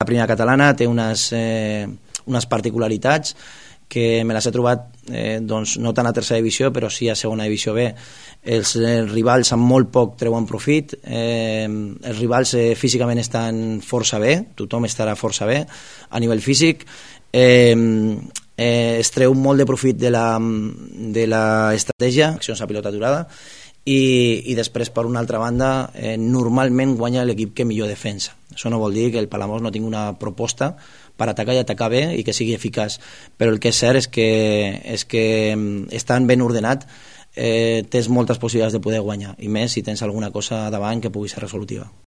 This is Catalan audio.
primera catalana, té unes particularitats que me les he trobat doncs, no tant a tercera divisió però sí a segona divisió B. Els rivals amb molt poc treuen profit, els rivals físicament estan força bé, tothom estarà força bé a nivell físic, es treu molt de profit de l'estratègia, accions a pilota aturada, i després per una altra banda normalment guanya l'equip que millor defensa. Això no vol dir que el Palamós no tingui una proposta per atacar i atacar bé i que sigui eficaç, però el que és cert és que estan ben ordenat, tens moltes possibilitats de poder guanyar, i més si tens alguna cosa davant que pugui ser resolutiva.